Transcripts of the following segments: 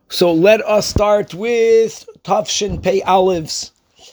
So let us start with Tafshin Pei Alev's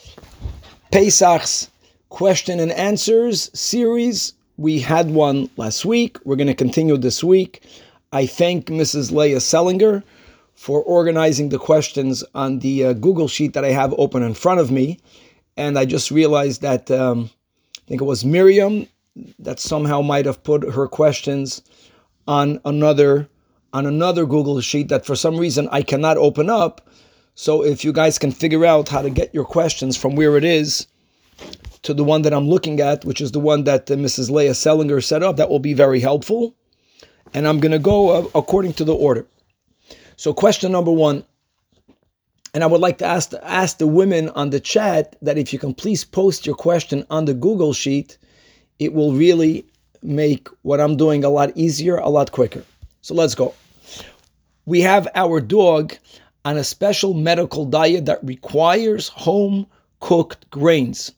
Pesach's question and answers series. We had one last week. We're going to continue this week. I thank Mrs. Leah Sellinger for organizing the questions on the Google sheet that I have open in front of me. And I just realized that I think it was Miriam that somehow might have put her questions on another Google sheet that for some reason I cannot open up. So if you guys can figure out how to get your questions from where it is to the one that I'm looking at, which is the one that Mrs. Leah Sellinger set up, that will be very helpful. And I'm going to go according to the order. So question number one, and I would like to ask the women on the chat that if you can please post your question on the Google sheet, it will really make what I'm doing a lot easier, a lot quicker. So let's go. We have our dog on a special medical diet that requires home-cooked grains.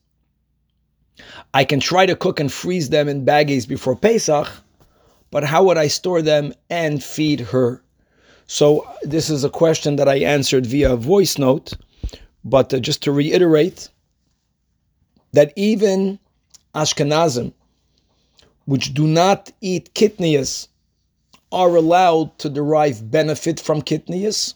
I can try to cook and freeze them in baggies before Pesach, but how would I store them and feed her? So this is a question that I answered via voice note, but just to reiterate that even Ashkenazim, which do not eat kitnias, are allowed to derive benefit from kitnias,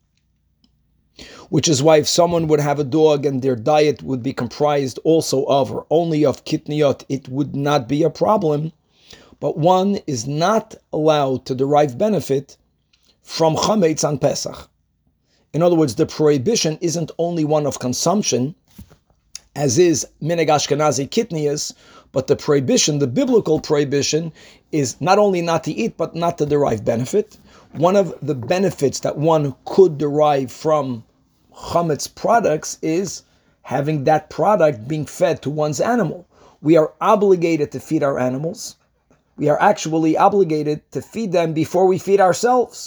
which is why if someone would have a dog and their diet would be comprised also of or only of kitniot, it would not be a problem. But one is not allowed to derive benefit from chametz on Pesach. In other words, the prohibition isn't only one of consumption, as is minhag Ashkenazi kitnias, but the prohibition, the biblical prohibition, is not only not to eat, but not to derive benefit. One of the benefits that one could derive from chametz products is having that product being fed to one's animal. We are obligated to feed our animals. We are actually obligated to feed them before we feed ourselves.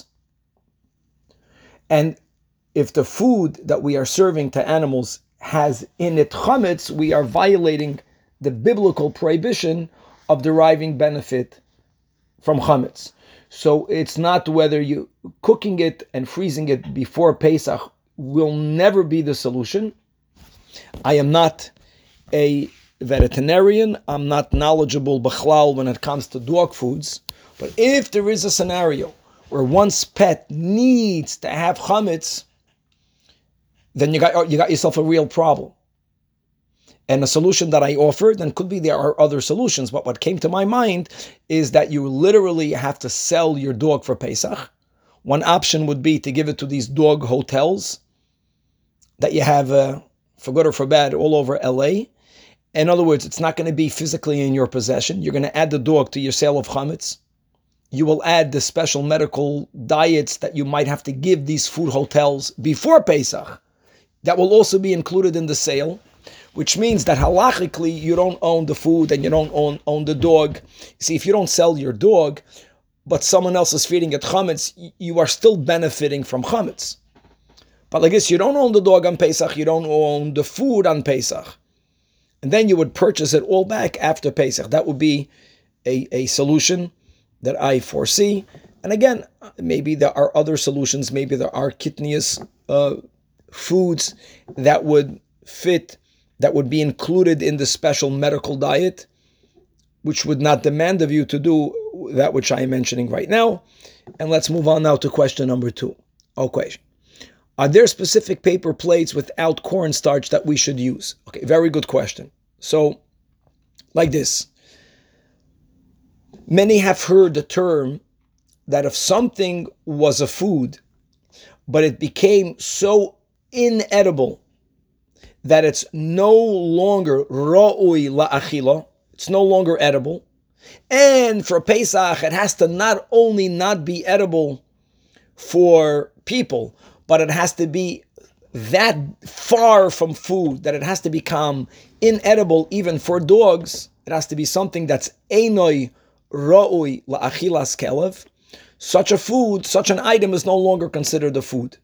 And if the food that we are serving to animals has in it chametz, we are violating the biblical prohibition of deriving benefit from chametz. So it's not whether you cooking it and freezing it before Pesach will never be the solution. I am not a veterinarian. I'm not knowledgeable b'chlal when it comes to dog foods. But if there is a scenario where one's pet needs to have chametz, then you got yourself a real problem. And a solution that I offered, and could be there are other solutions, but what came to my mind is that you literally have to sell your dog for Pesach. One option would be to give it to these dog hotels that you have, for good or for bad, all over LA. In other words, it's not going to be physically in your possession. You're going to add the dog to your sale of chametz. You will add the special medical diets that you might have to give these food hotels before Pesach. That will also be included in the sale, which means that halachically you don't own the food and you don't own the dog. See, if you don't sell your dog, but someone else is feeding it chametz, you are still benefiting from chametz. But like this, you don't own the dog on Pesach, you don't own the food on Pesach. And then you would purchase it all back after Pesach. That would be a solution that I foresee. And again, maybe there are other solutions. Maybe there are kitnias foods that would fit, that would be included in the special medical diet, which would not demand of you to do that which I am mentioning right now. And let's move on now to question number 2. Okay. Are there specific paper plates without cornstarch that we should use? Okay, very good question. So, like this. Many have heard the term that if something was a food, but it became so inedible that it's no longer ra'ui la'achila, it's no longer edible, and for Pesach it has to not only not be edible for people, but it has to be that far from food that it has to become inedible even for dogs. It has to be something that's einoi ra'ui la'achilas kelev. Such a food, such an item is no longer considered a food.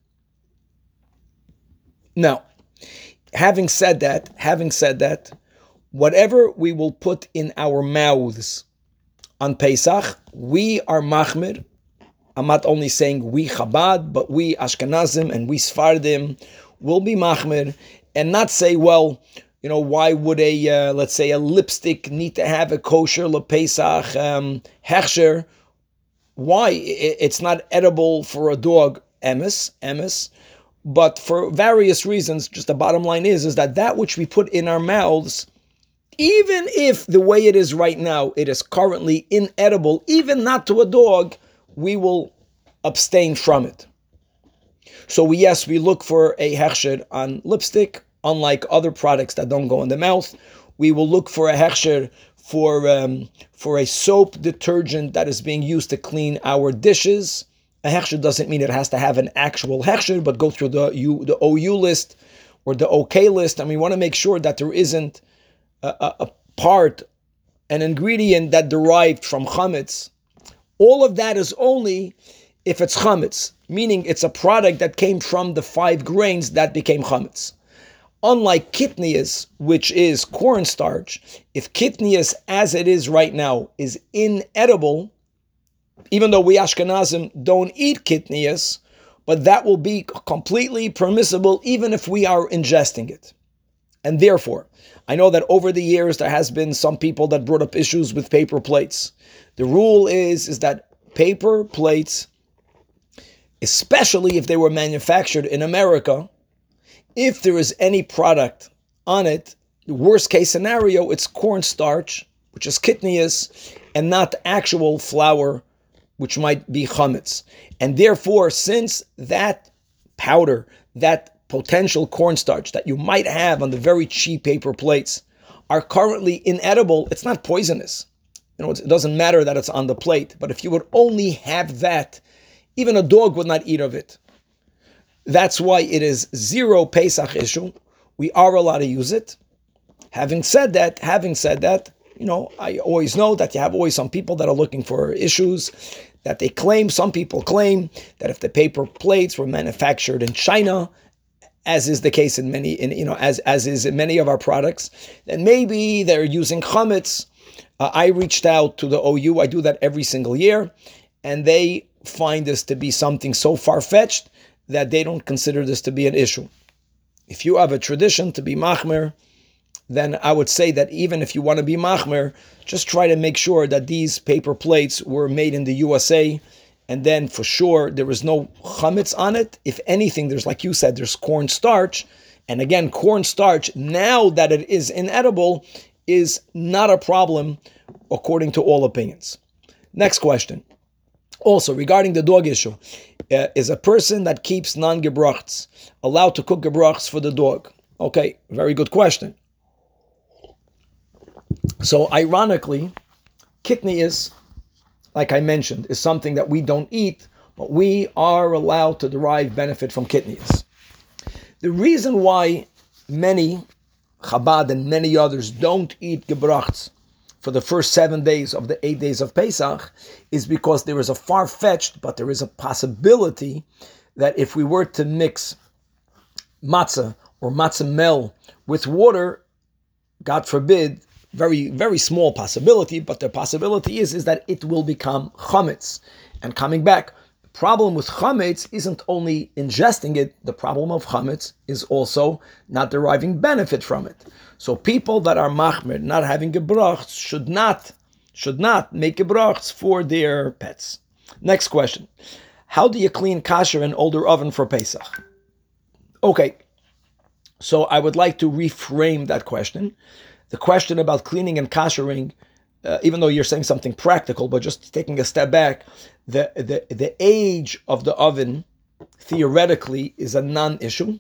Now, having said that, whatever we will put in our mouths on Pesach, we are machmir I'm not only saying we Chabad, but we Ashkenazim and we Sfardim will be machmir, and not say, well, why would let's say a lipstick need to have a kosher lepesach hechsher? Why? It's not edible for a dog, emes, but for various reasons. Just the bottom line is that which we put in our mouths, even if the way it is right now, it is currently inedible, even not to a dog, we will abstain from it. So we look for a hechsher on lipstick, unlike other products that don't go in the mouth. We will look for a hechsher for a soap detergent that is being used to clean our dishes. A hechsher doesn't mean it has to have an actual hechsher, but go through the OU list or the OK list, and we want to make sure that there isn't a part, an ingredient that derived from chametz. All of that is only if it's chametz, meaning it's a product that came from the 5 grains that became chametz. Unlike kitnias, which is cornstarch, if kitnias as it is right now is inedible, even though we Ashkenazim don't eat kitnias, but that will be completely permissible even if we are ingesting it. And therefore, I know that over the years there has been some people that brought up issues with paper plates. The rule is that paper plates, especially if they were manufactured in America, if there is any product on it, the worst case scenario, it's cornstarch, which is kitnias, and not actual flour, which might be chametz. And therefore, since that powder, that potential cornstarch that you might have on the very cheap paper plates are currently inedible, it's not poisonous. It doesn't matter that it's on the plate, but if you would only have that, even a dog would not eat of it. That's why it is 0 Pesach issue. We are allowed to use it. Having said that, I always know that you have always some people that are looking for issues that they claim. Some people claim that if the paper plates were manufactured in China, as is the case in many, as is in many of our products, then maybe they're using chametz. I reached out to the OU. I do that every single year, and they find this to be something so far-fetched that they don't consider this to be an issue. If you have a tradition to be machmer, then I would say that even if you want to be machmer, just try to make sure that these paper plates were made in the USA, and then for sure there is no chametz on it. If anything, there's, like you said, there's cornstarch, and again, cornstarch, now that it is inedible, is not a problem according to all opinions. Next question. Also, regarding the dog issue, is a person that keeps non-gebrachts allowed to cook gebrachts for the dog? Okay, very good question. So ironically, kitnias, like I mentioned, is something that we don't eat, but we are allowed to derive benefit from kitnias. The reason why many Chabad and many others don't eat gebrachts for the first 7 days of the 8 days of Pesach is because there is a far-fetched, but there is a possibility that if we were to mix matzah or matzah mel with water, God forbid, very, very small possibility, but the possibility is that it will become chametz. And coming back, the problem with chametz isn't only ingesting it, the problem of chametz is also not deriving benefit from it. So people that are machmer, not having gebrachts, should not make gebrachts for their pets. Next question. How do you clean kasher an older oven for Pesach? Okay, so I would like to reframe that question. The question about cleaning and kashering, even though you're saying something practical, but just taking a step back, the age of the oven theoretically is a non-issue.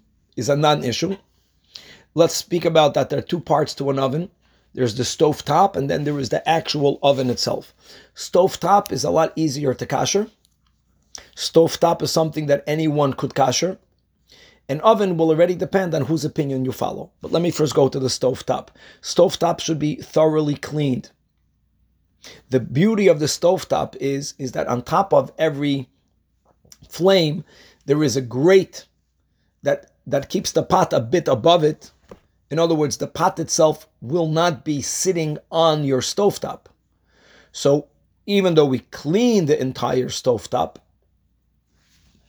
Let's speak about that. There are 2 parts to an oven. There's the stove top, and then there is the actual oven itself. Stove top is a lot easier to kasher. Stove top is something that anyone could kasher. An oven will already depend on whose opinion you follow. But let me first go to the stovetop. Stovetop should be thoroughly cleaned. The beauty of the stovetop is that on top of every flame, there is a grate that keeps the pot a bit above it. In other words, the pot itself will not be sitting on your stovetop. So even though we clean the entire stovetop,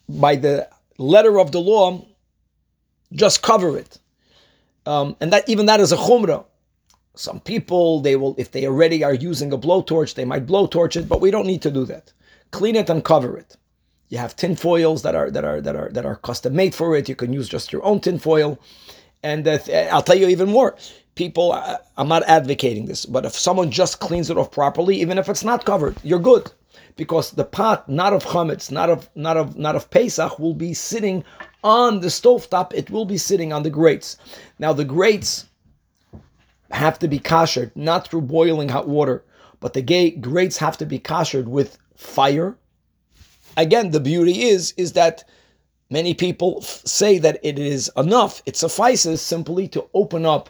by the letter of the law, just cover it. And that even that is a chumrah. Some people, they will, if they already are using a blowtorch, they might blowtorch it, but we don't need to do that. Clean it and cover it. You have tin foils that are custom made for it. You can use just your own tin foil. And I'll tell you even more. People, I'm not advocating this, but if someone just cleans it off properly, even if it's not covered, you're good, because the pot, not of chametz, not of Pesach, will be sitting on the stovetop. It will be sitting on the grates. Now the grates have to be kashered, not through boiling hot water, but the grates have to be kashered with fire. Again, the beauty is that many people say that it is enough. It suffices simply to open up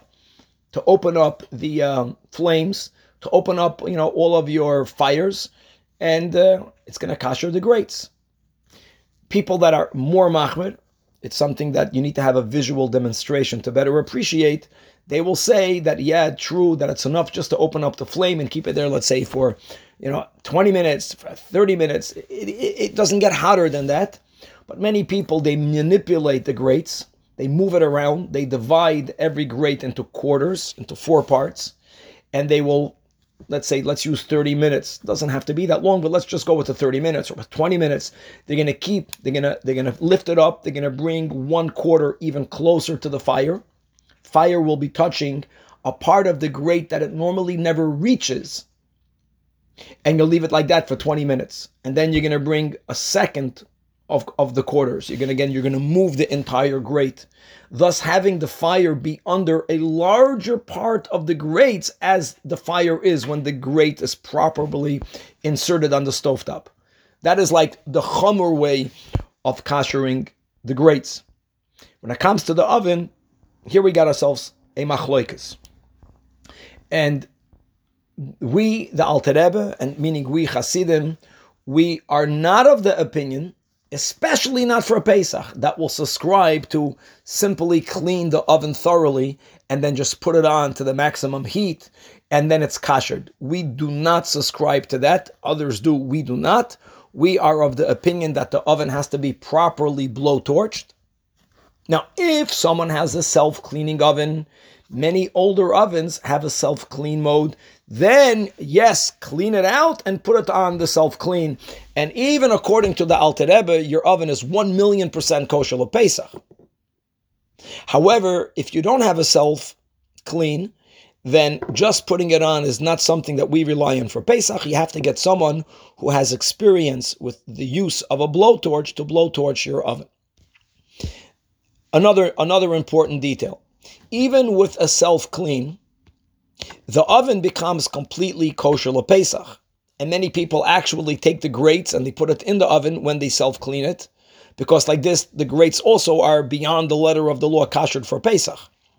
the flames, to open up, all of your fires, and it's going to kasher the grates. People that are more machmir, it's something that you need to have a visual demonstration to better appreciate. They will say that, yeah, true, that it's enough just to open up the flame and keep it there, let's say, for 20 minutes, 30 minutes. It doesn't get hotter than that. But many people, they manipulate the grates. They move it around. They divide every grate into quarters, into 4 parts. And they will, let's use 30 minutes. It doesn't have to be that long, but let's just go with the 30 minutes or with 20 minutes. They're going to lift it up. They're going to bring 1 quarter even closer to the fire. Fire will be touching a part of the grate that it normally never reaches. And you'll leave it like that for 20 minutes. And then you're going to bring a second of the quarters. You're going to move the entire grate, thus having the fire be under a larger part of the grates as the fire is when the grate is properly inserted on the stovetop. That is like the chomer way of kashering the grates. When it comes to the oven, here we got ourselves a machloikas. And we, the Alter Rebbe, and meaning we Hasidim, we are not of the opinion, especially not for a Pesach, that will subscribe to simply clean the oven thoroughly and then just put it on to the maximum heat and then it's kashered. We do not subscribe to that. Others do. We do not. We are of the opinion that the oven has to be properly blowtorched. Now, if someone has a self-cleaning oven, many older ovens have a self-clean mode, then yes, clean it out and put it on the self-clean. And even according to the Alter Rebbe, your oven is 1,000,000% kosher LePesach. However, if you don't have a self-clean, then just putting it on is not something that we rely on for Pesach. You have to get someone who has experience with the use of a blowtorch to blowtorch your oven. Another important detail. Even with a self-clean, the oven becomes completely kosher LePesach. And many people actually take the grates and they put it in the oven when they self-clean it, because like this, the grates also are beyond the letter of the law kashered for Pesach.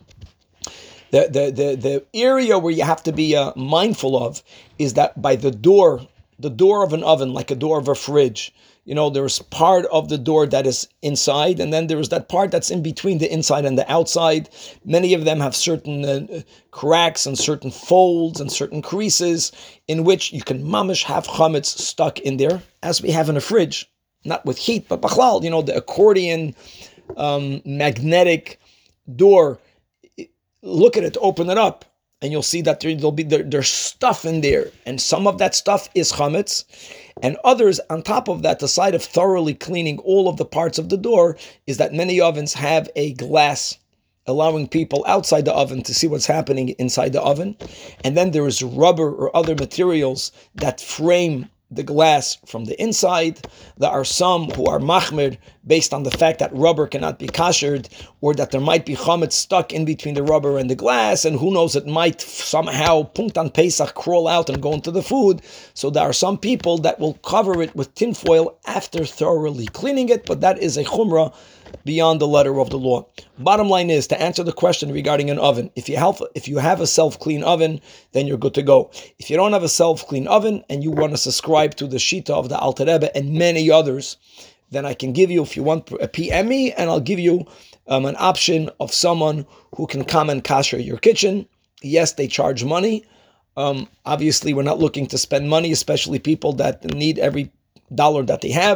The area where you have to be mindful of is that by the door of an oven, like a door of a fridge, there's part of the door that is inside, and then there's that part that's in between the inside and the outside. Many of them have certain cracks and certain folds and certain creases in which you can mamish have chametz stuck in there, as we have in a fridge, not with heat, but bachlal, the accordion magnetic door. Look at it, open it up, and you'll see that there's stuff in there, and some of that stuff is chametz. And others, on top of that, the side of thoroughly cleaning all of the parts of the door is that many ovens have a glass allowing people outside the oven to see what's happening inside the oven. And then there is rubber or other materials that frame the glass from the inside. There are some who are machmir based on the fact that rubber cannot be kashered, or that there might be chametz stuck in between the rubber and the glass, and who knows, it might somehow punkt Pesach crawl out and go into the food. So there are some people that will cover it with tinfoil after thoroughly cleaning it, but that is a chumrah beyond the letter of the law. Bottom line is, to answer the question regarding an oven, if you have a self-clean oven, then you're good to go. If you don't have a self-clean oven and you want to subscribe to the Shita of the Alter Rebbe and many others, then I can give you, if you want, a PM me, and I'll give you an option of someone who can come and kasher your kitchen. Yes, they charge money. Obviously, we're not looking to spend money, especially people that need every dollar that they have.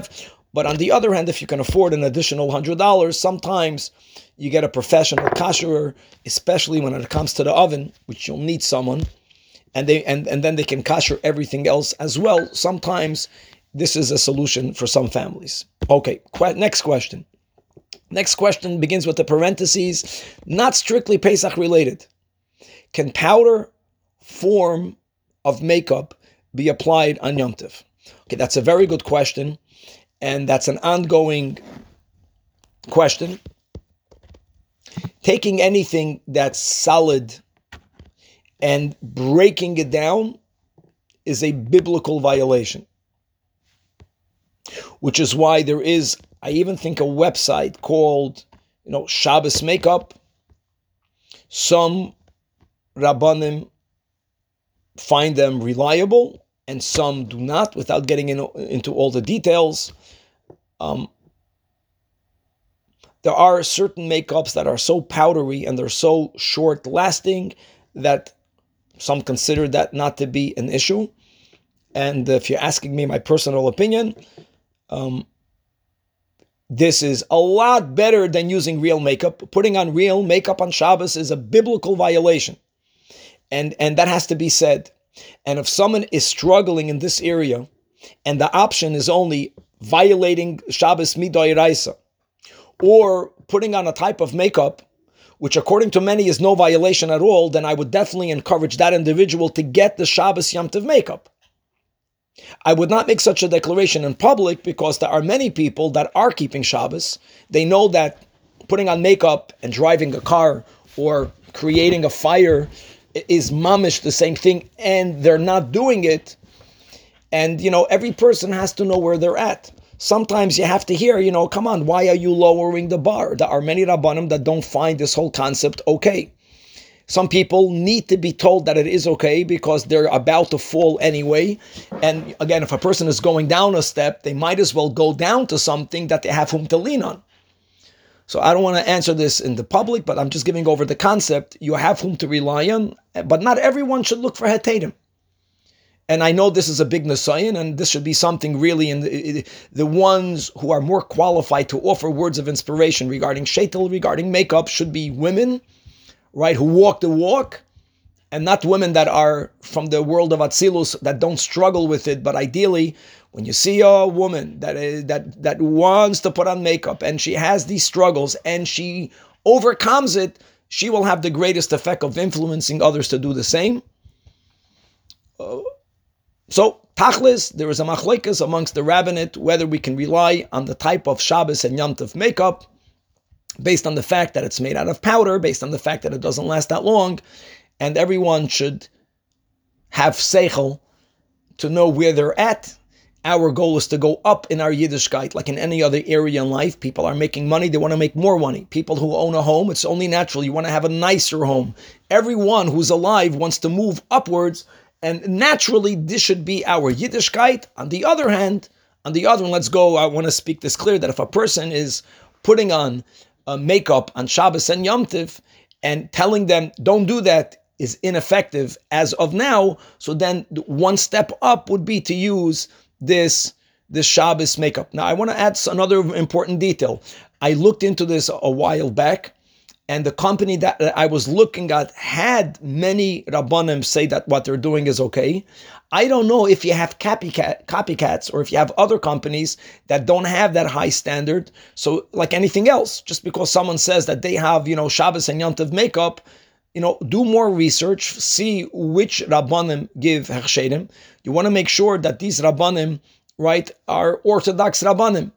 But on the other hand, if you can afford an additional $100, sometimes you get a professional kasherer, especially when it comes to the oven, which you'll need someone, and then they can kasher everything else as well. Sometimes this is a solution for some families. Okay, next question. Next question begins with the parentheses, not strictly Pesach related. Can powder form of makeup be applied on Yom Tov? Okay, that's a very good question, and that's an ongoing question. Taking anything that's solid and breaking it down is a biblical violation, which is why there is, I even think, a website called, Shabbos Makeup. Some Rabbanim find them reliable, and some do not, without getting into all the details. There are certain makeups that are so powdery and they're so short-lasting that some consider that not to be an issue. And if you're asking me my personal opinion, this is a lot better than using real makeup. Putting on real makeup on Shabbos is a biblical violation. And that has to be said. And if someone is struggling in this area, and the option is only violating Shabbos Midoiraisa, or putting on a type of makeup, which according to many is no violation at all, then I would definitely encourage that individual to get the Shabbos Yom Tov makeup. I would not make such a declaration in public because there are many people that are keeping Shabbos. They know that putting on makeup and driving a car or creating a fire is mamish the same thing, and they're not doing it. And, every person has to know where they're at. Sometimes you have to hear, come on, why are you lowering the bar? There are many Rabbanim that don't find this whole concept okay. Some people need to be told that it is okay because they're about to fall anyway. And again, if a person is going down a step, they might as well go down to something that they have whom to lean on. So I don't want to answer this in the public, but I'm just giving over the concept. You have whom to rely on, but not everyone should look for hetadim. And I know this is a big Nisayan, and this should be something really in the ones who are more qualified to offer words of inspiration regarding sheitel, regarding makeup, should be women, right, who walk the walk, and not women that are from the world of Atzilus that don't struggle with it. But ideally, when you see a woman that wants to put on makeup and she has these struggles and she overcomes it, she will have the greatest effect of influencing others to do the same. So, Tachlis, there is a machlekes amongst the rabbinate whether we can rely on the type of Shabbos and Yom Tov makeup based on the fact that it's made out of powder, based on the fact that it doesn't last that long, and everyone should have seichel to know where they're at. Our goal is to go up in our Yiddishkeit, like in any other area in life. People are making money, they want to make more money. People who own a home, it's only natural, you want to have a nicer home. Everyone who's alive wants to move upwards, and naturally, this should be our Yiddishkeit. On the other hand, let's go, I want to speak this clear, that if a person is putting on makeup on Shabbos and Yom Tov and telling them, don't do that, is ineffective as of now, so then one step up would be to use this Shabbos makeup. Now, I want to add another important detail. I looked into this a while back, and the company that I was looking at had many Rabbanim say that what they're doing is okay. I don't know if you have copycats or if you have other companies that don't have that high standard. So like anything else, just because someone says that they have, Shabbos and Yom Tov makeup, do more research, see which Rabbanim give Hechshedim. You want to make sure that these Rabbanim, right, are Orthodox Rabbanim,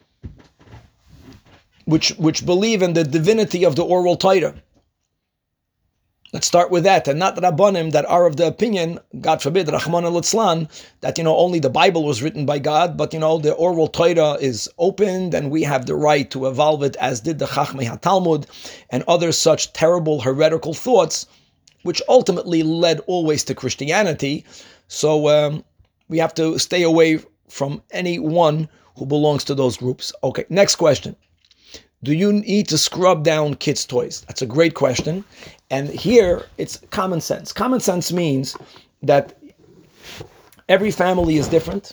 which believe in the divinity of the oral Torah. Let's start with that, and not Rabbanim that are of the opinion, God forbid, Rahman al-Itzlan, that only the Bible was written by God, but the oral Torah is opened, and we have the right to evolve it, as did the Chachmei HaTalmud, and other such terrible heretical thoughts, which ultimately led always to Christianity. So we have to stay away from anyone who belongs to those groups. Okay, next question. Do you need to scrub down kids' toys? That's a great question. And here, it's common sense. Common sense means that every family is different.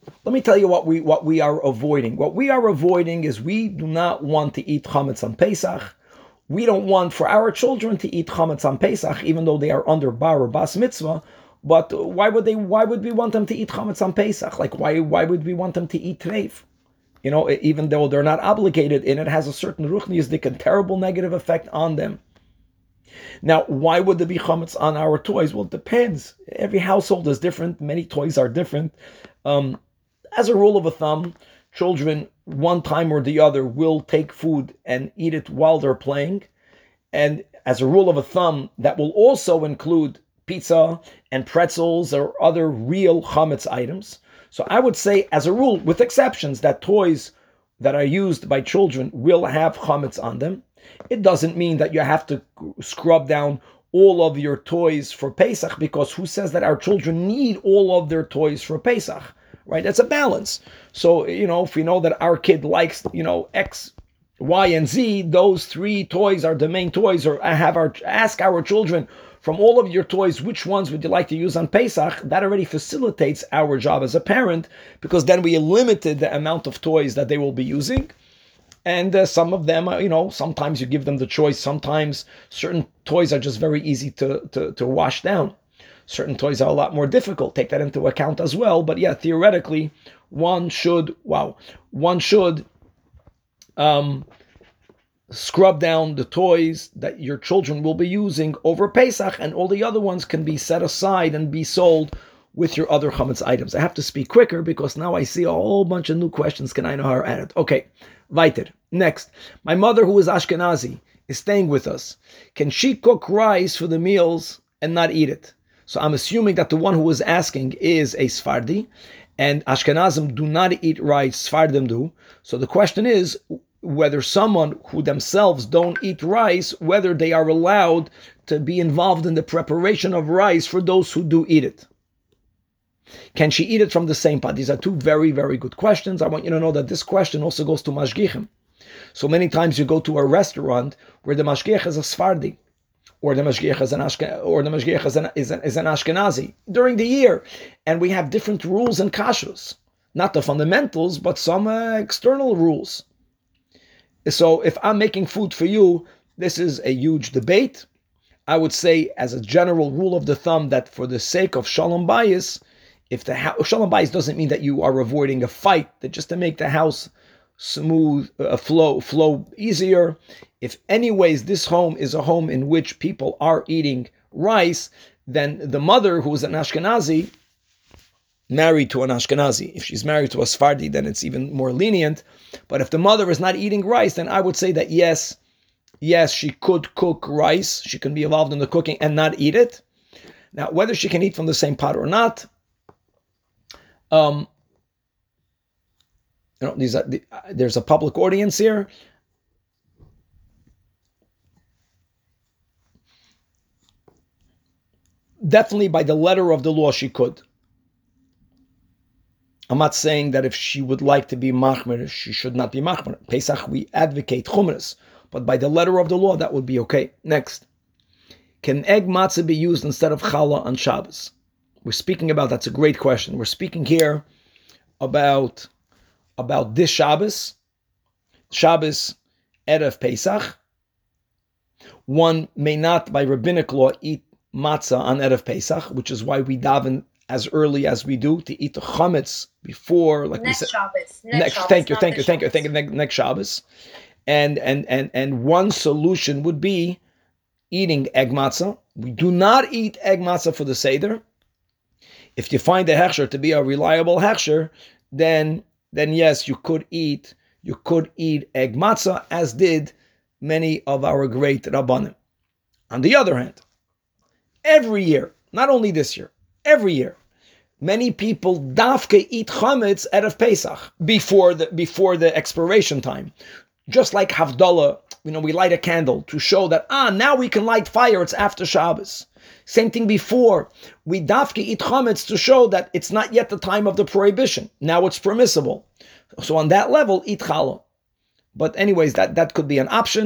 Let me tell you what we are avoiding. What we are avoiding is we do not want to eat chametz on Pesach. We don't want for our children to eat chametz on Pesach, even though they are under bar or bas mitzvah. But why would we want them to eat chametz on Pesach? Like why would we want them to eat treif? You know, even though they're not obligated, and it has a certain ruchniistic and terrible negative effect on them. Now, why would there be chametz on our toys? Well, it depends. Every household is different. Many toys are different. As a rule of thumb, children, one time or the other, will take food and eat it while they're playing. And as a rule of thumb, that will also include pizza and pretzels or other real chametz items. So I would say, as a rule, with exceptions, that toys that are used by children will have chametz on them. It doesn't mean that you have to scrub down all of your toys for Pesach, because who says that our children need all of their toys for Pesach, right? That's a balance. So, if we know that our kid likes, X, Y, and Z, those 3 toys are the main toys, or ask our children, from all of your toys, which ones would you like to use on Pesach? That already facilitates our job as a parent, because then we limited the amount of toys that they will be using. And some of them, sometimes you give them the choice. Sometimes certain toys are just very easy to wash down. Certain toys are a lot more difficult. Take that into account as well. But yeah, theoretically, one should scrub down the toys that your children will be using over Pesach, and all the other ones can be set aside and be sold with your other chametz items. I have to speak quicker because now I see a whole bunch of new questions. Can I know how to add it? Okay, weiter. Next, my mother, who is Ashkenazi, is staying with us. Can she cook rice for the meals and not eat it? So I'm assuming that the one who is asking is a Sfardi, and Ashkenazim do not eat rice, Sfardim do. So the question is whether someone who themselves don't eat rice, whether they are allowed to be involved in the preparation of rice for those who do eat it. Can she eat it from the same pot? These are 2 very, very good questions. I want you to know that this question also goes to mashgichim. So many times you go to a restaurant where the mashgiach is a Sfardi, or the mashgiach is an Ashkenazi during the year, and we have different rules and kashrus, not the fundamentals, but some external rules. So if I'm making food for you, this is a huge debate. I would say, as a general rule of the thumb, that for the sake of shalom bayis, if shalom bayis doesn't mean that you are avoiding a fight, that just to make the house smooth, flow easier. If anyways this home is a home in which people are eating rice, then the mother, who is an Ashkenazi, married to an Ashkenazi. If she's married to a Sfardi, then it's even more lenient. But if the mother is not eating rice, then I would say that yes, she could cook rice. She can be involved in the cooking and not eat it. Now, whether she can eat from the same pot or not, there's a public audience here. Definitely by the letter of the law, she could. I'm not saying that if she would like to be machmer, she should not be machmer. Pesach, we advocate chumras, but by the letter of the law, that would be okay. Next, can egg matzah be used instead of challah on Shabbos? We're speaking about, that's a great question. We're speaking here about this Shabbos Erev Pesach. One may not, by rabbinic law, eat matzah on Erev Pesach, which is why we daven as early as we do to eat the chametz before, like next we said. Shabbos. Thank you. Next Shabbos, and one solution would be eating egg matzah. We do not eat egg matzah for the seder. If you find the hechsher to be a reliable hechsher, then yes, you could eat egg matzah, as did many of our great rabbanim. On the other hand, every year, not only this year, every year, many people dafke eat chametz Erev Pesach before the expiration time. Just like Havdalah, we light a candle to show that now we can light fire. It's after Shabbos. Same thing before. We dafke eat chametz to show that it's not yet the time of the prohibition. Now it's permissible. So on that level, eat challah. But anyways, that could be an option.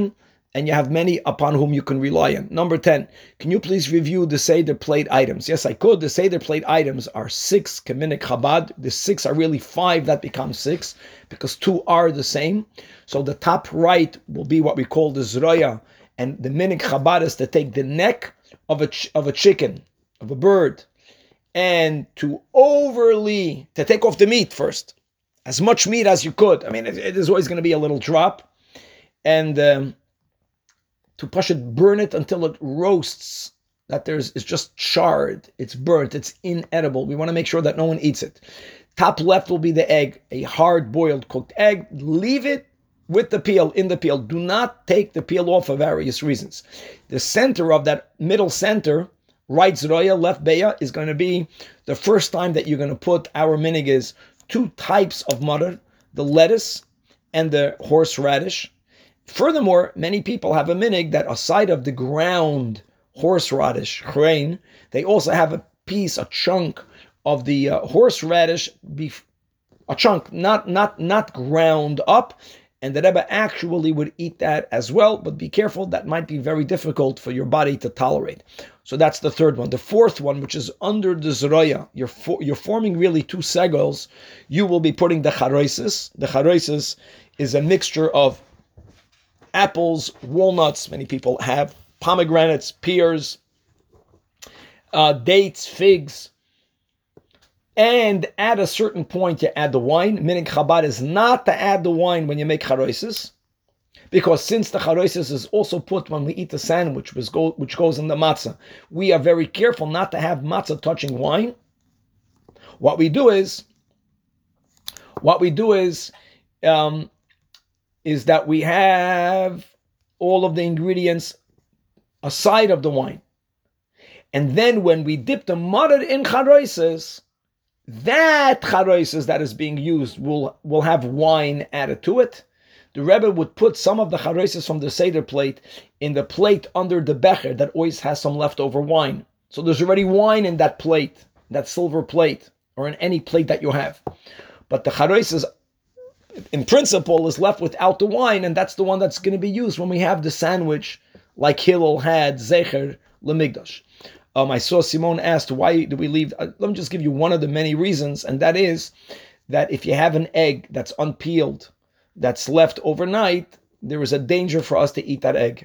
and you have many upon whom you can rely on. Number 10, can you please review the Seder plate items? Yes, I could. The Seder plate items are 6 Keminik Chabad. The 6 are really 5 that become 6 because 2 are the same. So the top right will be what we call the Zroya, and the Minik Chabad is to take the neck of a chicken, of a bird, and to take off the meat first. As much meat as you could. I mean, it is always going to be a little drop. And to burn it until it roasts, that it's just charred, it's burnt, it's inedible. We want to make sure that no one eats it. Top left will be the egg, a hard-boiled cooked egg. Leave it with the peel, in the peel. Do not take the peel off for various reasons. The center of that middle center, right zroya, left beya, is going to be the first time that you're going to put our minig is 2 types of mutter, the lettuce and the horseradish. Furthermore, many people have a minig that aside of the ground horseradish, chrein, they also have a chunk of the horseradish, a chunk, not ground up, and the Rebbe actually would eat that as well, but be careful, that might be very difficult for your body to tolerate. So that's the third one. The fourth one, which is under the Zroya, you're forming really 2 segels. You will be putting the charoises. The charoises is a mixture of apples, walnuts, many people have, pomegranates, pears, dates, figs, and at a certain point you add the wine. Minig Chabad is not to add the wine when you make charoises, because since the charoises is also put when we eat the sandwich, which goes in the matzah, we are very careful not to have matzah touching wine. What we do is that we have all of the ingredients aside of the wine. And then when we dip the mother in charoises, that charoises that is being used will have wine added to it. The Rebbe would put some of the charoises from the Seder plate in the plate under the becher that always has some leftover wine. So there's already wine in that plate, that silver plate, or in any plate that you have. But the charoises, in principle, is left without the wine, and that's the one that's going to be used when we have the sandwich, like Hillel had, Zecher Lemigdash. I saw Simone asked, why do we leave? Let me just give you one of the many reasons, and that is that if you have an egg that's unpeeled, that's left overnight, there is a danger for us to eat that egg.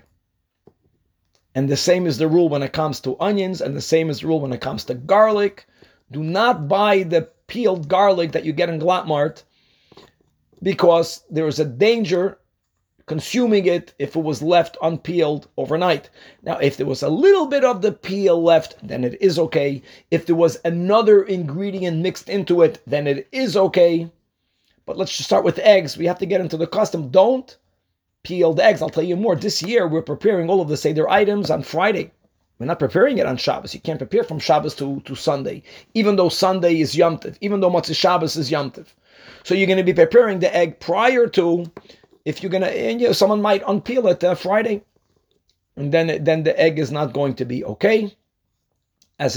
And the same is the rule when it comes to onions, and the same is the rule when it comes to garlic. Do not buy the peeled garlic that you get in Glattmart, because there is a danger consuming it if it was left unpeeled overnight. Now, if there was a little bit of the peel left, then it is okay. If there was another ingredient mixed into it, then it is okay. But let's just start with eggs. We have to get into the custom. Don't peel the eggs. I'll tell you more. This year, we're preparing all of the Seder items on Friday. We're not preparing it on Shabbos. You can't prepare from Shabbos to Sunday, even though Sunday is Yom Tov, even though Motzei Shabbos is Yom Tov. So you're going to be preparing the egg prior to, if you're going to, and someone might unpeel it Friday, and then the egg is not going to be okay. As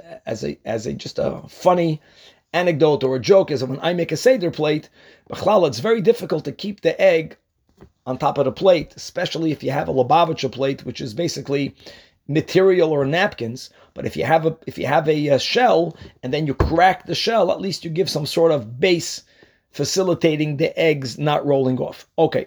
a just a funny anecdote or a joke is that when I make a Seder plate, it's very difficult to keep the egg on top of the plate, especially if you have a Lubavitcher plate, which is basically material or napkins. But if you have a shell and then you crack the shell, at least you give some sort of base facilitating the eggs not rolling off. Okay.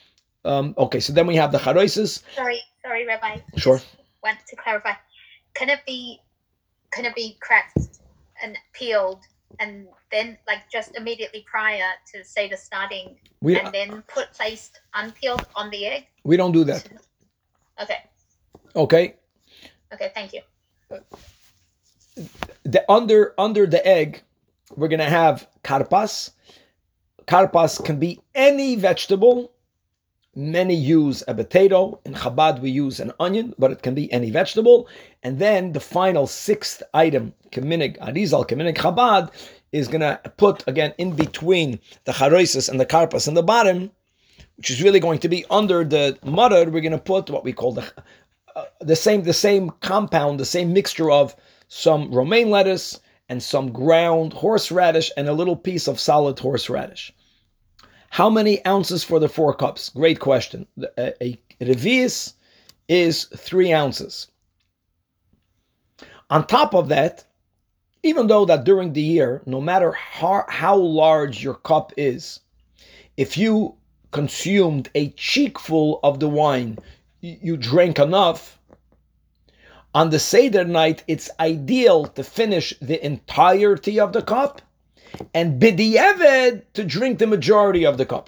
So then we have the charoises. Sorry, Rabbi. Sure. Just want to clarify. Can it be cracked and peeled and then just immediately prior to say the starting and then placed unpeeled on the egg? We don't do that. Okay, thank you. Under the egg, we're going to have karpas. Karpas can be any vegetable. Many use a potato. In Chabad, we use an onion, but it can be any vegetable. And then the final 6th item, Keminig Arizal, Keminig Chabad, is going to put, again, in between the charoises and the karpas in the bottom, which is really going to be under the mudder, we're going to put what we call the same compound, the same mixture of some romaine lettuce and some ground horseradish and a little piece of solid horseradish. How many ounces for the 4 cups? Great question. A revius is 3 ounces. On top of that, even though that during the year, no matter how large your cup is, if you consumed a cheekful of the wine, you drank enough, on the Seder night, it's ideal to finish the entirety of the cup and b'di'evet to drink the majority of the cup.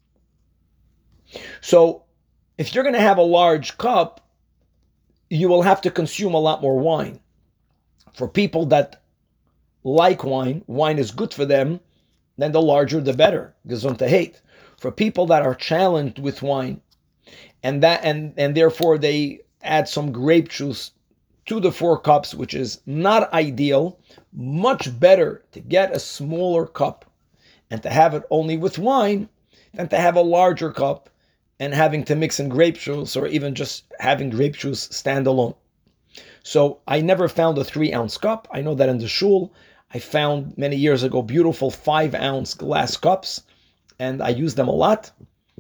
So if you're going to have a large cup, you will have to consume a lot more wine. For people that like wine is good for them, then the larger the better. Gesundheit. For people that are challenged with wine, and therefore they add some grape juice to the 4 cups, which is not ideal. Much better to get a smaller cup and to have it only with wine than to have a larger cup and having to mix in grape juice, or even just having grape juice stand alone. So I never found a 3-ounce cup. I know that in the shul, I found many years ago beautiful 5-ounce glass cups, and I use them a lot.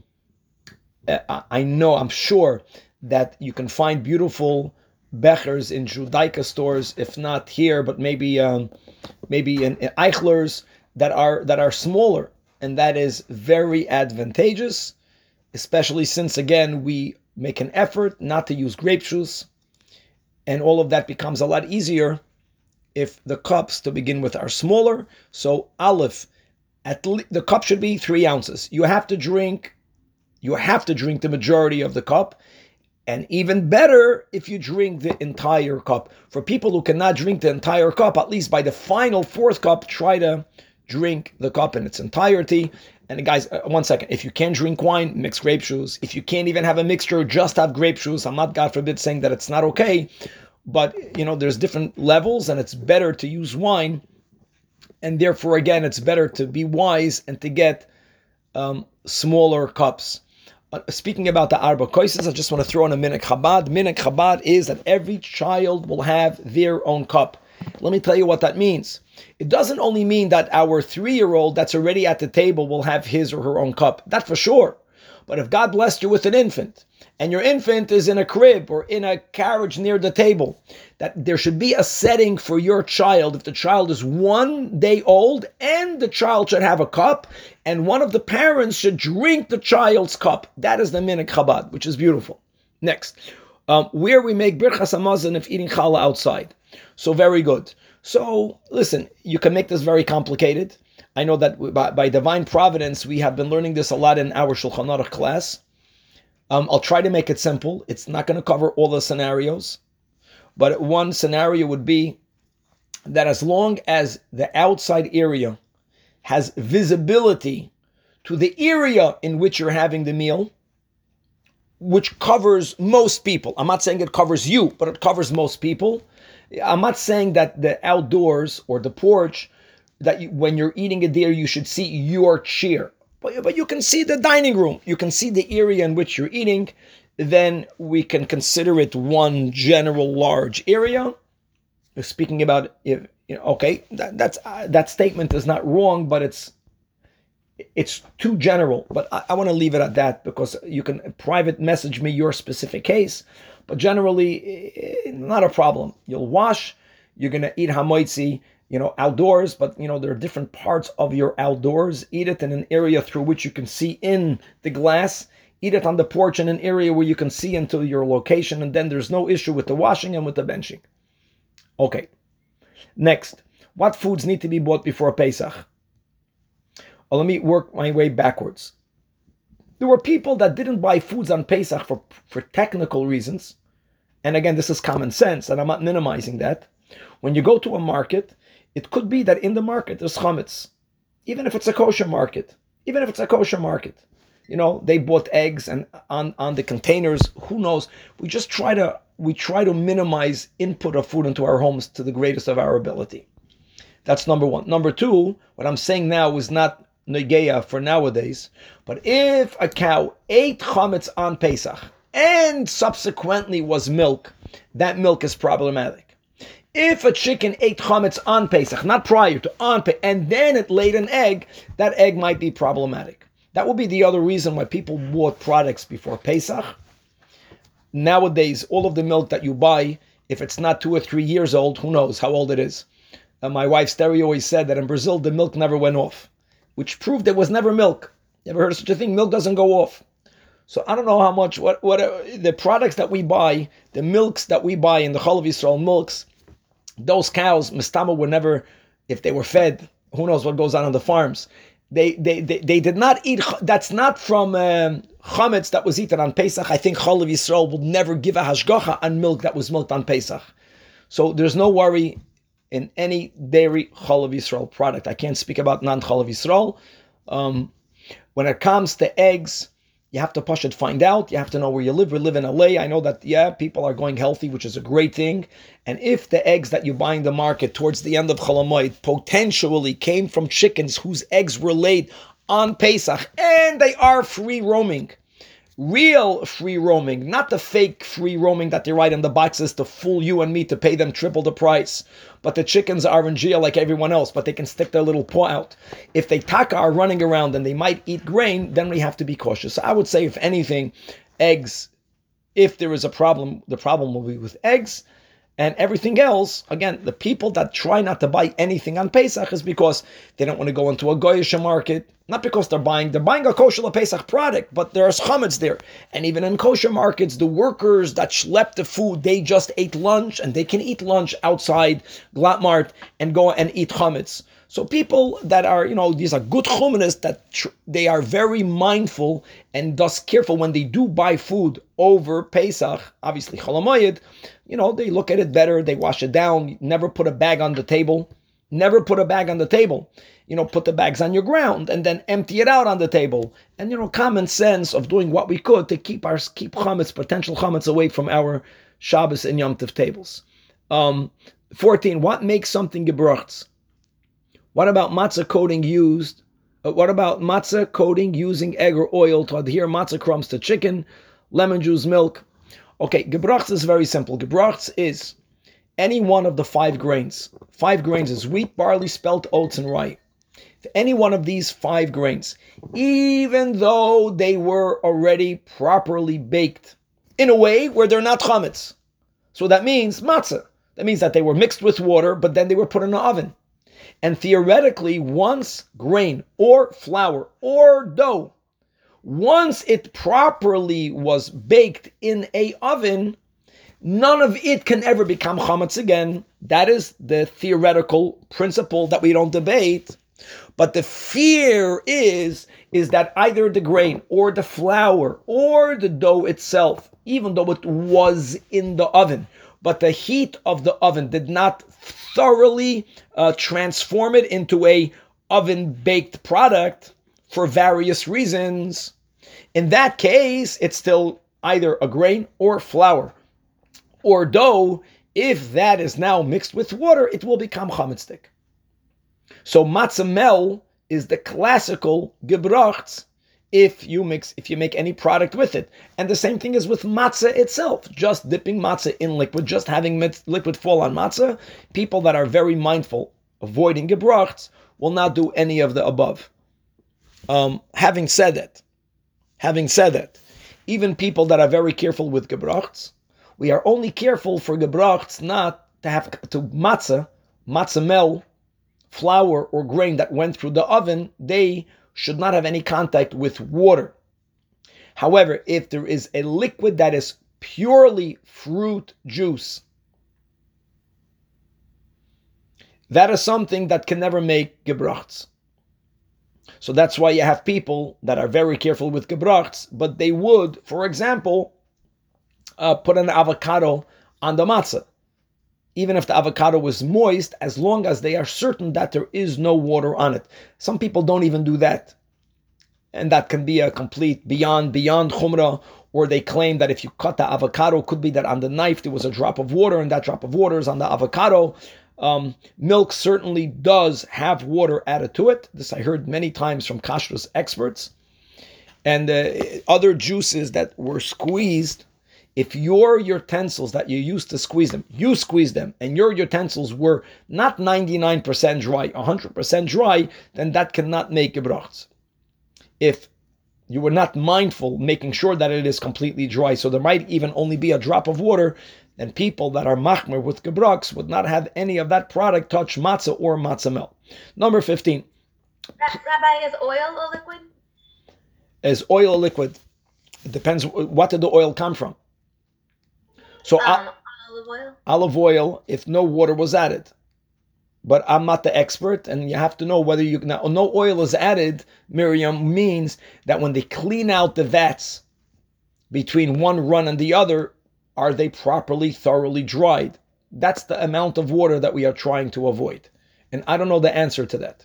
I'm sure that you can find beautiful bechers in Judaica stores, if not here, but maybe in Eichler's that are smaller, and that is very advantageous, especially since, again, we make an effort not to use grape juice, and all of that becomes a lot easier if the cups to begin with are smaller. So Aleph, the cup should be 3 ounces. You have to drink the majority of the cup, and even better if you drink the entire cup. For people who cannot drink the entire cup, at least by the final 4th cup, try to drink the cup in its entirety. And guys, 1 second, if you can't drink wine, mix grape juice. If you can't even have a mixture, just have grape juice. I'm not, God forbid, saying that it's not okay, but there's different levels, and it's better to use wine. And therefore, again, it's better to be wise and to get smaller cups. Speaking about the Arba Koises, I just want to throw in a Minhag Chabad. Minhag Chabad is that every child will have their own cup. Let me tell you what that means. It doesn't only mean that our 3-year-old that's already at the table will have his or her own cup. That for sure. But if God blessed you with an infant, and your infant is in a crib or in a carriage near the table, that there should be a setting for your child. If the child is 1 day old, and the child should have a cup, and one of the parents should drink the child's cup. That is the Minhag Chabad, which is beautiful. Next, where we make Birchas Hamazon if eating challah outside. So very good. So listen, you can make this very complicated. I know that by divine providence, we have been learning this a lot in our Shulchan Aruch class. I'll try to make it simple. It's not going to cover all the scenarios, but one scenario would be that as long as the outside area has visibility to the area in which you're having the meal, which covers most people. I'm not saying it covers you, but it covers most people. I'm not saying that the outdoors or the porch, that when you're eating it there, you should see your chair. But you can see the dining room. You can see the area in which you're eating. Then we can consider it one general large area. Speaking about, that statement is not wrong, but it's too general. But I want to leave it at that, because you can private message me your specific case. But generally, not a problem. You'll wash. You're going to eat hamoitzi, outdoors, but there are different parts of your outdoors. Eat it in an area through which you can see in the glass. Eat it on the porch in an area where you can see into your location, and then there's no issue with the washing and with the benching. Okay. Next, what foods need to be bought before Pesach? Well, let me work my way backwards. There were people that didn't buy foods on Pesach for technical reasons. And again, this is common sense, and I'm not minimizing that. When you go to a market, it could be that in the market there's chametz, even if it's a kosher market. They bought eggs, and on the containers, who knows? We try to minimize input of food into our homes to the greatest of our ability. That's number one. Number two, what I'm saying now is not negeya for nowadays, but if a cow ate chametz on Pesach and subsequently was milk, that milk is problematic. If a chicken ate chametz on Pesach, not prior to, and then it laid an egg, that egg might be problematic. That would be the other reason why people bought products before Pesach. Nowadays, all of the milk that you buy, if it's not 2 or 3 years old, who knows how old it is. My wife Steri always said that in Brazil, the milk never went off, which proved there was never milk. You ever heard of such a thing? Milk doesn't go off. So I don't know how much, what the products that we buy, the milks that we buy in the Chalav Yisrael milks, those cows, Mistama, were never, if they were fed, who knows what goes on the farms. They did not eat. That's not from chametz that was eaten on Pesach. I think Chalav Yisrael will never give a hashgacha on milk that was milked on Pesach. So there's no worry in any dairy Chalav Yisrael product. I can't speak about non-Chalav Yisrael. When it comes to eggs, you have to push it, find out. You have to know where you live. We live in LA. I know that, people are going healthy, which is a great thing. And if the eggs that you buy in the market towards the end of Chol Hamoed potentially came from chickens whose eggs were laid on Pesach, and they are free roaming, real free roaming, not the fake free roaming that they write in the boxes to fool you and me to pay them triple the price. But the chickens are in jail like everyone else, but they can stick their little paw out. If they taka are running around and they might eat grain, then we have to be cautious. So I would say, if anything, eggs, if there is a problem, the problem will be with eggs. And everything else, again, the people that try not to buy anything on Pesach is because they don't want to go into a Goyish market. Not because they're buying a kosher Pesach product, but there's chametz there. And even in kosher markets, the workers that schlepp the food, they just ate lunch, and they can eat lunch outside Glattmart and go and eat chametz. So people that are, these are good humanists that they are very mindful and thus careful when they do buy food over Pesach, obviously Chol Hamoed, they look at it better, they wash it down, never put a bag on the table. Never put a bag on the table. Put the bags on your ground and then empty it out on the table. And, common sense of doing what we could to keep chametz, potential chametz, away from our Shabbos and Yom Tov tables. 14, what makes something gebruchts? What about matzah coating used? What about matzah coating using egg or oil to adhere matzah crumbs to chicken, lemon juice, milk? Okay, gebruchts is very simple. Gebruchts is any one of the 5 grains. 5 grains is wheat, barley, spelt, oats, and rye. If any one of these 5 grains, even though they were already properly baked in a way where they're not chametz. So that means matzah. That means that they were mixed with water, but then they were put in the oven. And theoretically, once grain or flour or dough, once it properly was baked in a oven, none of it can ever become chametz again. That is the theoretical principle that we don't debate. But the fear is that either the grain or the flour or the dough itself, even though it was in the oven, but the heat of the oven did not thoroughly transform it into a oven-baked product for various reasons, in that case, it's still either a grain or flour or dough. If that is now mixed with water, it will become chametzdik. So matzah mel is the classical gebruchts if you make any product with it. And the same thing is with matzah itself. Just dipping matzah in liquid, just having liquid fall on matzah. People that are very mindful, avoiding gebruchts, will not do any of the above. Having said that, even people that are very careful with gebruchts, we are only careful for gebruchts not to have to matzah mel, flour or grain that went through the oven, they should not have any contact with water. However, if there is a liquid that is purely fruit juice, that is something that can never make gebruchts. So that's why you have people that are very careful with gebruchts, but they would, for example, put an avocado on the matzah, even if the avocado was moist, as long as they are certain that there is no water on it. Some people don't even do that. And that can be a complete beyond chumrah, or they claim that if you cut the avocado, could be that on the knife there was a drop of water, and that drop of water is on the avocado. Milk certainly does have water added to it. This I heard many times from kashrus experts. And other juices that were squeezed, if your utensils that you used to squeeze them, you squeezed them, and your utensils were not 99% dry, 100% dry, then that cannot make gebruchts. If You were not mindful, making sure that it is completely dry. So there might even only be a drop of water, and people that are machmer with gebrux would not have any of that product touch matzah or matzah melt. Number 15. Rabbi, is oil a liquid? Is oil a liquid? It depends. What did the oil come from? So olive oil. Olive oil, if no water was added. But I'm not the expert, and you have to know whether you now no oil is added. Miriam means that when they clean out the vats between one run and the other, are they properly, thoroughly dried? That's the amount of water that we are trying to avoid, and I don't know the answer to that.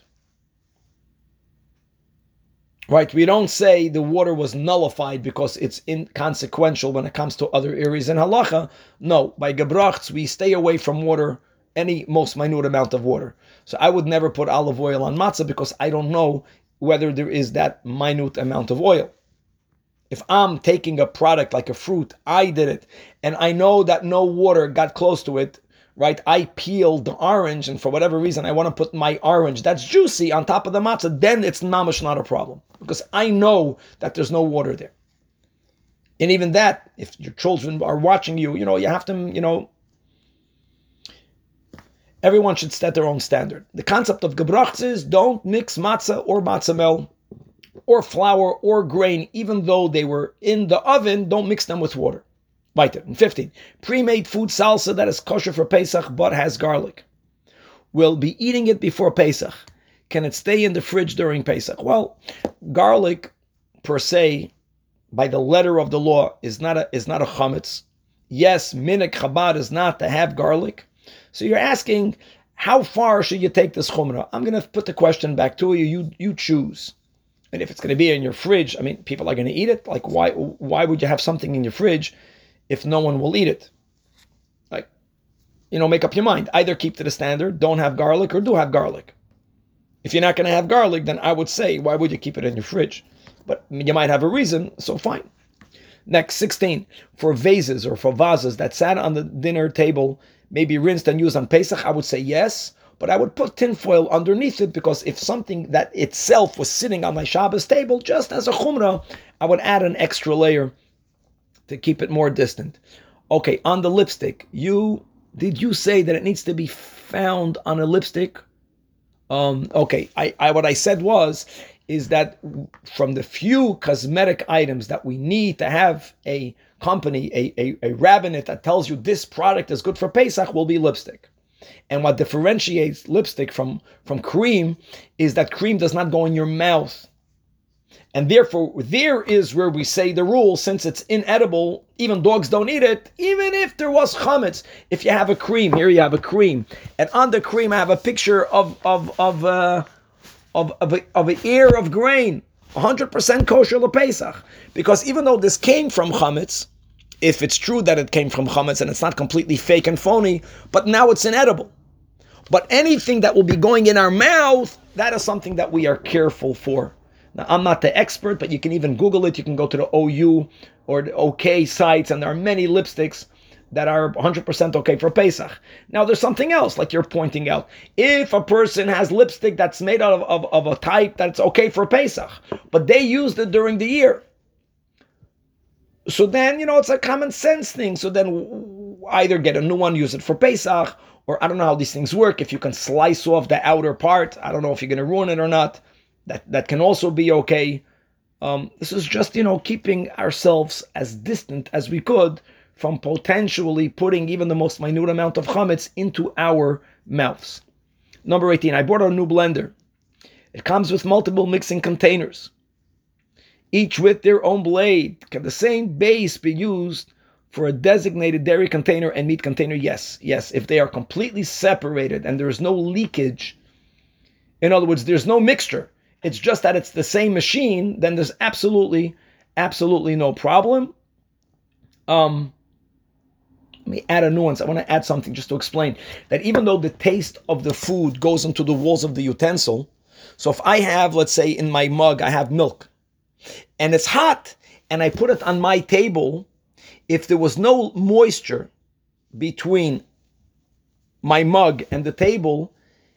Right? We don't say the water was nullified because it's inconsequential when it comes to other areas in halacha. No, by gebrachts we stay away from water. Any most minute amount of water. So I would never put olive oil on matzah because I don't know whether there is that minute amount of oil. If I'm taking a product like a fruit, I did it, and I know that no water got close to it, right? I peeled the orange, and for whatever reason, I want to put my orange that's juicy on top of the matzah, then it's mamash not a problem because I know that there's no water there. And even that, if your children are watching you, you have to, everyone should set their own standard. The concept of gebrachts is don't mix matzah or matzah mel or flour or grain, even though they were in the oven, don't mix them with water. Weiter. 15. Pre-made food salsa that is kosher for Pesach but has garlic. We'll be eating it before Pesach. Can it stay in the fridge during Pesach? Well, garlic per se, by the letter of the law, is not a chametz. Yes, minhag Chabad is not to have garlic. So you're asking, how far should you take this chumrah? I'm going to put the question back to you. You choose. And if it's going to be in your fridge, people are going to eat it. Like, why would you have something in your fridge if no one will eat it? Like, make up your mind. Either keep to the standard, don't have garlic, or do have garlic. If you're not going to have garlic, then I would say, why would you keep it in your fridge? But you might have a reason, so fine. Next, 16. For vases or for vases that sat on the dinner table, maybe rinsed and used on Pesach, I would say yes, but I would put tinfoil underneath it because if something that itself was sitting on my Shabbos table, just as a chumrah, I would add an extra layer to keep it more distant. Okay, on the lipstick, did you say that it needs to be found on a lipstick? Okay, what I said is that from the few cosmetic items that we need to have a company, a rabbinate that tells you this product is good for Pesach will be lipstick. And what differentiates lipstick from cream is that cream does not go in your mouth. And therefore, there is where we say the rule, since it's inedible, even dogs don't eat it, even if there was chametz. If you have a cream, here you have a cream, and on the cream I have a picture of an ear of grain, 100% kosher lePesach. Because even though this came from chametz, if it's true that it came from chametz and it's not completely fake and phony, but now it's inedible. But anything that will be going in our mouth, that is something that we are careful for. Now, I'm not the expert, but you can even Google it. You can go to the OU or the OK sites, and there are many lipsticks that are 100% okay for Pesach. Now, there's something else, like you're pointing out. If a person has lipstick that's made out of a type that's okay for Pesach, but they used it during the year, so then, it's a common sense thing. So then either get a new one, use it for Pesach, or I don't know how these things work. If you can slice off the outer part, I don't know if you're going to ruin it or not. That can also be okay. This is just, keeping ourselves as distant as we could from potentially putting even the most minute amount of chametz into our mouths. Number 18, I bought a new blender. It comes with multiple mixing containers, each with their own blade. Can the same base be used for a designated dairy container and meat container? Yes. If they are completely separated and there is no leakage, in other words, there's no mixture, it's just that it's the same machine, then there's absolutely no problem. Let me add a nuance. I want to add something just to explain that even though the taste of the food goes into the walls of the utensil, so if I have, let's say in my mug, I have milk, and it's hot, and I put it on my table, if there was no moisture between my mug and the table,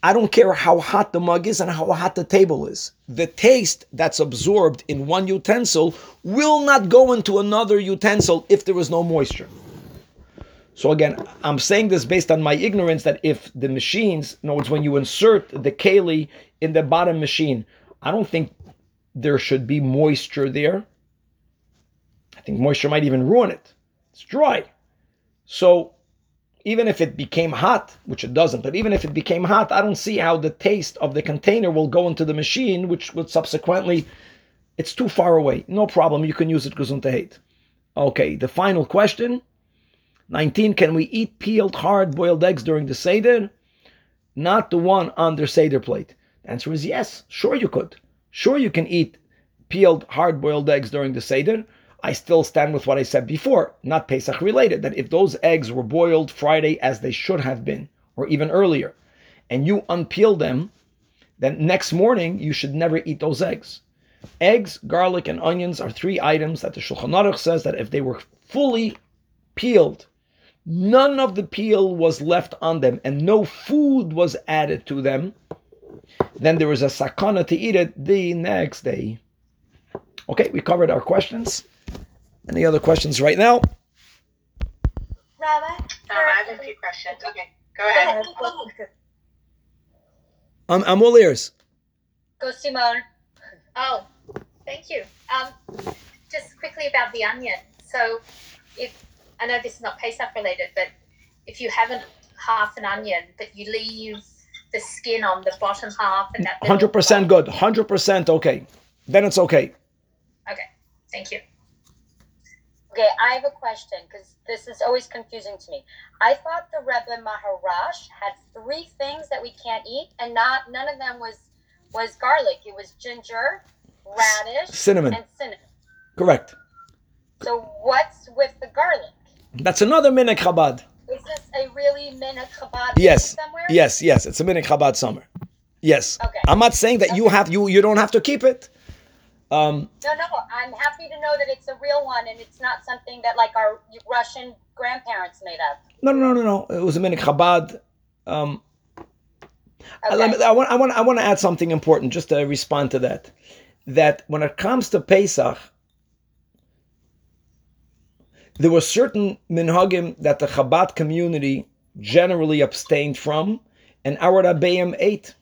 I don't care how hot the mug is and how hot the table is. The taste that's absorbed in one utensil will not go into another utensil if there is no moisture. So again, I'm saying this based on my ignorance that if the machines, in other words, when you insert the keli in the bottom machine, I don't think there should be moisture there. I think moisture might even ruin it. It's dry. So even if it became hot, which it doesn't, but even if it became hot, I don't see how the taste of the container will go into the machine, which would subsequently, it's too far away. No problem, you can use it gesundheit. Okay, the final question. 19, can we eat peeled hard-boiled eggs during the Seder? Not the one on the Seder plate. The answer is yes. Sure you could. Sure you can eat peeled hard-boiled eggs during the Seder. I still stand with what I said before, not Pesach related, that if those eggs were boiled Friday as they should have been, or even earlier, and you unpeel them, then next morning you should never eat those eggs. Eggs, garlic, and onions are 3 items that the Shulchan Aruch says that if they were fully peeled, none of the peel was left on them, and no food was added to them, then there is a sakana to eat it the next day. Okay, we covered our questions. Any other questions right now? Rabbi? I have a few questions. Okay, go ahead. I'm all ears. Go, Simone. Oh, thank you. Just quickly about the onion. So if, I know this is not Pesach related, but if you have half an onion, but you leave the skin on the bottom half and that 100% good, 100% okay. Then it's okay. Okay, thank you. Okay, I have a question because this is always confusing to me. I thought the Rebbe Maharash had 3 things that we can't eat, and none of them was garlic. It was ginger, radish, cinnamon, and cinnamon. Correct. So what's with the garlic? That's another Minhag Chabad. Is this a really Minhag Chabad yes. somewhere? Yes, it's a Minhag Chabad somewhere. Yes. Okay. I'm not saying that you don't have to keep it. No, I'm happy to know that it's a real one and it's not something that like our Russian grandparents made up. No. It was a Minhag Chabad. Okay. I want to add something important just to respond to that. That when it comes to Pesach, there were certain minhagim that the Chabad community generally abstained from, and our Rabbeim ate.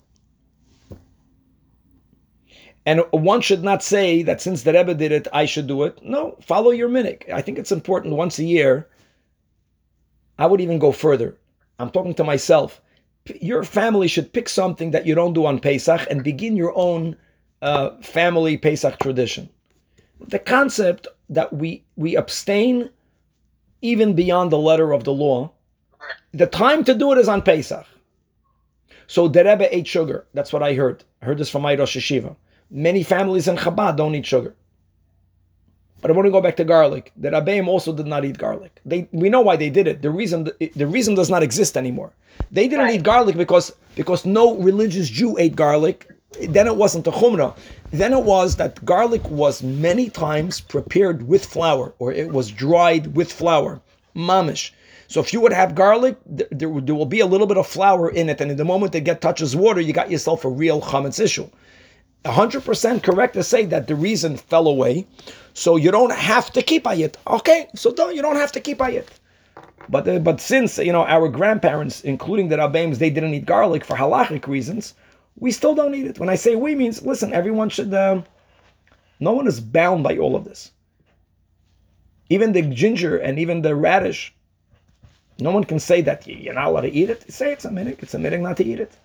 And one should not say that since the Rebbe did it, I should do it. No, follow your minhag. I think it's important once a year. I would even go further. I'm talking to myself. Your family should pick something that you don't do on Pesach and begin your own family Pesach tradition. The concept that we abstain even beyond the letter of the law, the time to do it is on Pesach. So the Rebbe ate sugar. That's what I heard. I heard this from my Rosh Yeshiva. Many families in Chabad don't eat sugar. But I want to go back to garlic. The Rabbeim also did not eat garlic. We know why they did it. The reason does not exist anymore. They didn't eat garlic because no religious Jew ate garlic. Then it wasn't a chumrah. Then it was that garlic was many times prepared with flour, or it was dried with flour, mamish. So if you would have garlic, there will be a little bit of flour in it, and in the moment it touches water, you got yourself a real chametz issue. 100% correct to say that the reason fell away, so you don't have to keep ayit. Okay, so you don't have to keep ayit. But since our grandparents, including the Rabbeims, they didn't eat garlic for halachic reasons, we still don't eat it. When I say we, means listen, everyone should. No one is bound by all of this. Even the ginger and even the radish, no one can say that you're not allowed to eat it. Say it's a minhag. It's a minhag not to eat it.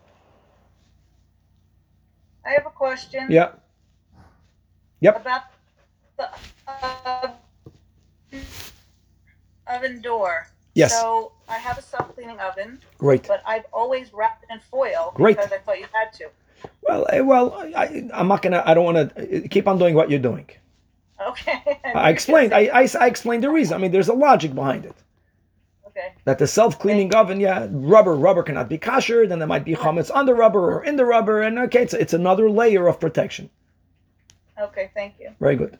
I have a question. Yeah. Yep. About the oven door. Yes. So I have a self-cleaning oven. Great. But I've always wrapped it in foil. Great. Because I thought you had to. I'm not gonna. I don't want to keep on doing what you're doing. Okay. I explained. I explained the reason. I mean, there's a logic behind it. Okay. That the self-cleaning oven, rubber cannot be kosher. Then there might be chametz on the rubber or in the rubber, and okay, it's another layer of protection. Okay, thank you. Very good.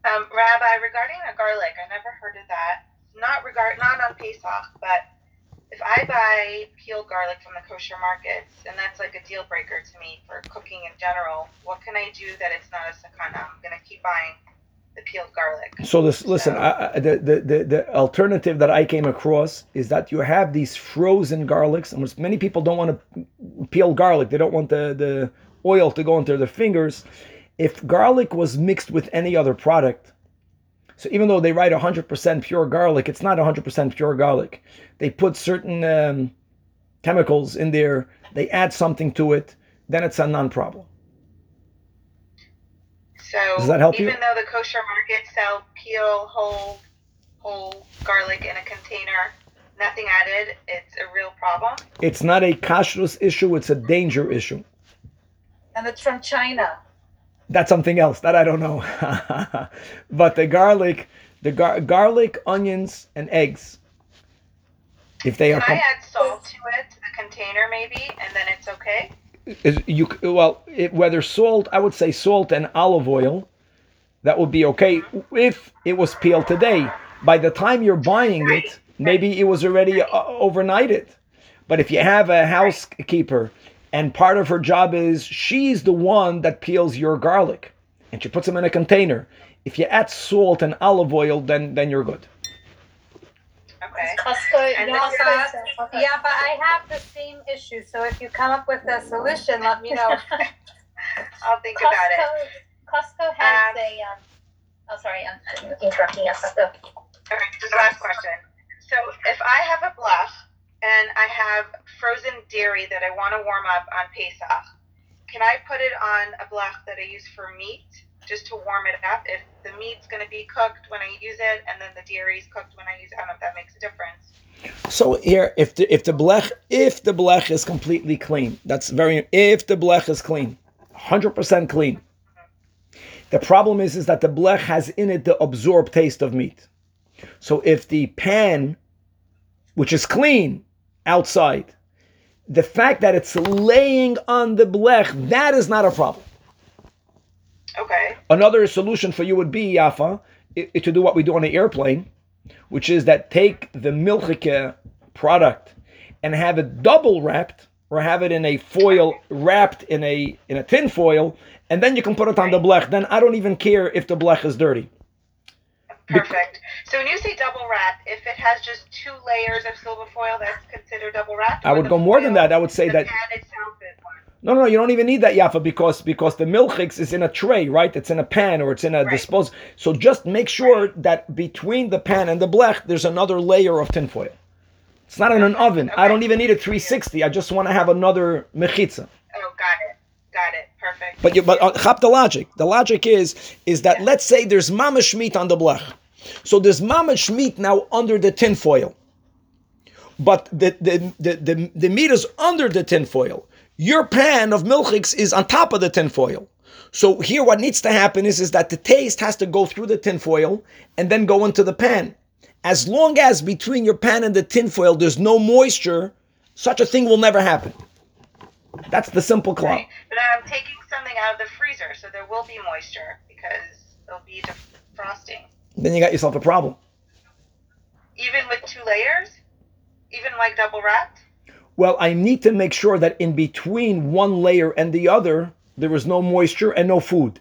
Rabbi, regarding the garlic, I never heard of that. Not on Pesach, but if I buy peeled garlic from the kosher markets, and that's like a deal breaker to me for cooking in general, what can I do that it's not a sakana? I'm gonna keep buying the peeled garlic. So listen, the alternative that I came across is that you have these frozen garlics, and many people don't want to peel garlic. They don't want the oil to go into their fingers. If garlic was mixed with any other product, so even though they write 100% pure garlic, it's not 100% pure garlic. They put certain chemicals in there, they add something to it, then it's a non-problem. So does that help even though the kosher markets sell peel whole garlic in a container, nothing added, it's a real problem? It's not a kashrus issue, it's a danger issue. And it's from China. That's something else that I don't know. But the garlic, garlic, onions, and eggs. If they Can I add salt to it, to the container maybe, and then it's okay? Whether salt, I would say salt and olive oil, that would be okay if it was peeled today. By the time you're buying it, maybe it was already overnighted. But if you have a housekeeper and part of her job is she's the one that peels your garlic and she puts them in a container, if you add salt and olive oil, then you're good. Okay. Yeah, but I have the same issue. So if you come up with a solution, let me know. I'll think about it. Costco has oh, sorry, I'm interrupting you. Costco. Okay, this is the last question. So if I have a blech and I have frozen dairy that I want to warm up on Pesach, can I put it on a blech that I use for meat just to warm it up? If the meat's going to be cooked when I use it, and then the dairy's cooked when I use it, I don't know if that makes a difference. So here, if the blech is completely clean, that's if the blech is clean, 100% clean. The problem is that the blech has in it the absorbed taste of meat. So if the pan, which is clean outside, the fact that it's laying on the blech, that is not a problem. Okay. Another solution for you would be, Yafa, to do what we do on the airplane, which is that take the milchike product and have it double wrapped, or have it in a foil, wrapped in a tin foil, and then you can put it on the blech. Then I don't even care if the blech is dirty. Perfect. So when you say double wrap, if it has just 2 layers of silver foil, that's considered double wrapped? I would go more than that. I would say that. Pan itself is one. No, you don't even need that, Yafa, because the milchix is in a tray, right? It's in a pan or it's in a disposal. So just make sure that between the pan and the blech, there's another layer of tinfoil. It's not in an oven. Okay. I don't even need a 360. I just want to have another mechitza. Oh, got it. Perfect. But chap the logic. The logic is that let's say there's mamash meat on the blech. So there's mamash meat now under the tinfoil. But the meat is under the tinfoil. Your pan of milchix is on top of the tinfoil. So here what needs to happen is that the taste has to go through the tinfoil and then go into the pan. As long as between your pan and the tinfoil there's no moisture, such a thing will never happen. That's the simple claw. Right. But I'm taking something out of the freezer, so there will be moisture because there'll be defrosting. Then you got yourself a problem. Even with 2 layers? Even like double wrapped? Well, I need to make sure that in between one layer and the other, there is no moisture and no food.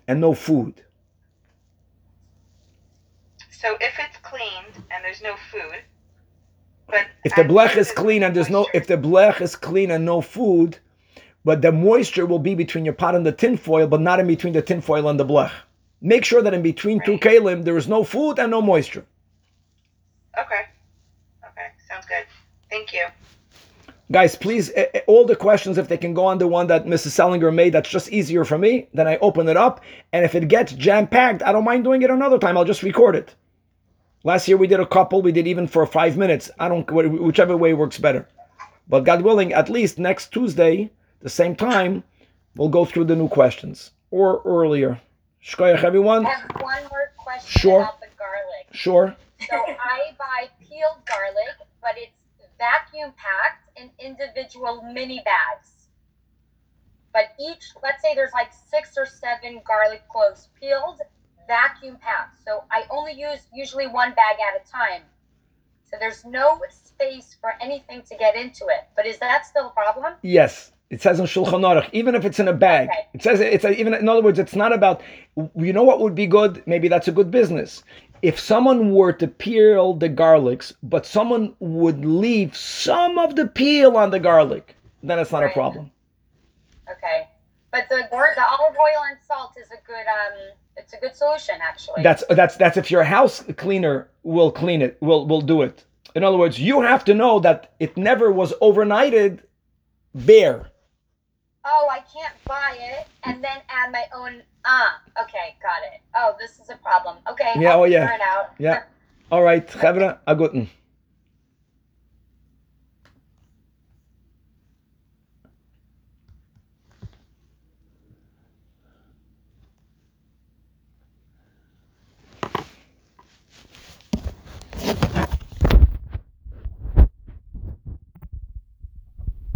So if it's cleaned and there's no food, but if the blech is clean and if the blech is clean and no food, but the moisture will be between your pot and the tinfoil, but not in between the tinfoil and the blech. Make sure that in between 2 kalim, there is no food and no moisture. Okay, sounds good. Thank you. Guys, please, all the questions, if they can go on the one that Mrs. Sellinger made, that's just easier for me. Then I open it up. And if it gets jam-packed, I don't mind doing it another time. I'll just record it. Last year we did a couple. We did even for 5 minutes. Whichever way works better. But God willing, at least next Tuesday, the same time, we'll go through the new questions. Or earlier. Shkoyach, everyone. I have one more question about the garlic. Sure. So I buy peeled garlic, but it's vacuum packed in individual mini bags. But let's say there's like 6 or 7 garlic cloves peeled, vacuum packed. So I only use usually 1 bag at a time. So there's no space for anything to get into it. But is that still a problem? Yes. It says on Shulchan Aruch, even if it's in a bag. Okay. It says even in other words, it's not about. You know what would be good? Maybe that's a good business. If someone were to peel the garlics, but someone would leave some of the peel on the garlic, then it's not a problem. Okay, but the olive oil and salt is a good it's a good solution actually. That's if your house cleaner will clean it, will do it. In other words, you have to know that it never was overnighted bare. Oh, I can't buy it and then add my own. Okay, got it. Oh, this is a problem. Okay, Yeah. I'll Oh, yeah. figure it out. Yeah. All right, Chavra, a guten.